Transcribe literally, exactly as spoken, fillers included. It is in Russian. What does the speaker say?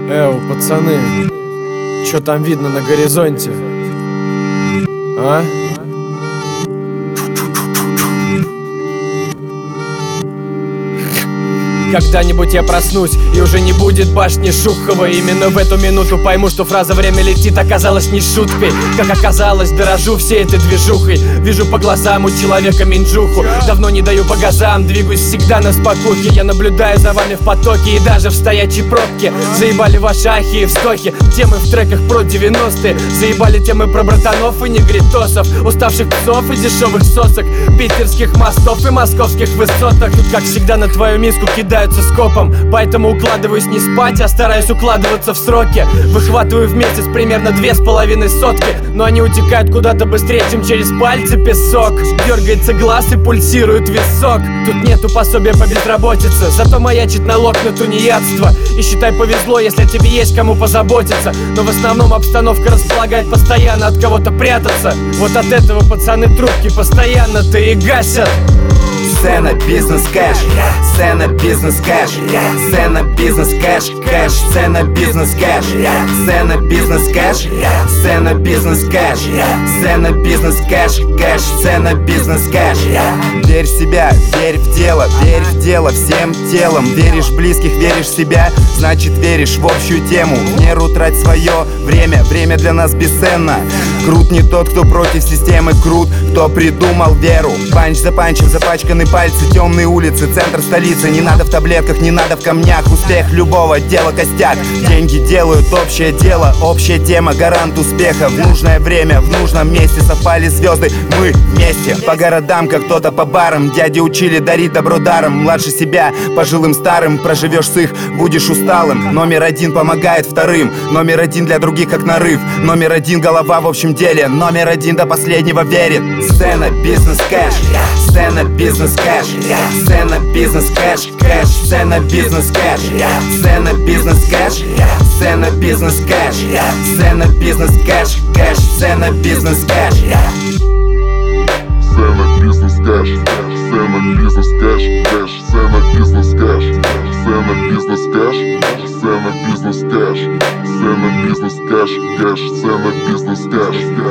Эу, пацаны, чё там видно на горизонте? А? Когда-нибудь я проснусь, и уже не будет башни Шухова. Именно в эту минуту пойму, что фраза «время летит» оказалась не шуткой. Как оказалось, дорожу всей этой движухой. Вижу по глазам у человека минджуху. Давно не даю по газам, двигаюсь всегда на спокухе. Я наблюдаю за вами в потоке и даже в стоячей пробке. Заебали ваши ахи и вздохи, темы в треках про девяностые. Заебали темы про братанов и негритосов, уставших псов и дешевых сосок, питерских мостов и московских высотах. Тут, как всегда, на твою миску кидают скопом, поэтому укладываюсь не спать, а стараюсь укладываться в сроки. Выхватываю в месяц примерно две с половиной сотки, но они утекают куда-то быстрее, чем через пальцы песок. Дергается глаз и пульсирует висок. Тут нету пособия по безработице, зато маячит налог на тунеядство. И считай, повезло, если тебе есть кому позаботиться. Но в основном обстановка располагает постоянно от кого-то прятаться. Вот от этого пацаны трубки постоянно-то и гасят. Сцена, бизнес, кэш, сцена, бизнес, кэш, сцена, бизнес, кэш, кэш, сцена, бизнес, кэш, сцена, бизнес, кэш, сцена, бизнес, кэш, сцена, бизнес, кэш, кэш, сцена, бизнес, кэш. Верь в себя, верь в дело, верь в дело всем телом. Веришь в близких, веришь в себя, значит веришь в общую тему. В меру трать свое время, время для нас бесценно. Крут не тот, кто против системы, крут, кто придумал веру. Панч за панчем, запачканы пальцы, темные улицы, центр столицы. Не надо в таблетках, не надо в камнях. Успех любого дела костяк. Деньги делают общее дело, общая тема, гарант успеха. В нужное время, в нужном месте совпали звезды, мы вместе. По городам, как кто-то по барам. Дяди учили дарить добро даром. Младше себя, пожилым старым. Проживешь с их, будешь усталым. Номер один помогает вторым. Номер один для других как нарыв. Номер один голова в общем деле. Номер один до последнего верит. Сцена, бизнес, кэш. Сцена, бизнес, кэш. Сцена, бизнес, кэш, кэш. Сцена, бизнес, кэш. Сцена, бизнес, кэш. Сцена, бизнес, кэш. Сцена, бизнес, кэш, кэш. Сцена, бизнес, кэш. Сцена, бизнес, кэш. Сцена, бизнес, кэш, кэш. Сцена, бизнес, кэш. Сцена, бизнес, кэш. Сцена, бизнес, кэш. Сцена, бизнес, кэш, кэш. Сцена, бизнес, кэш.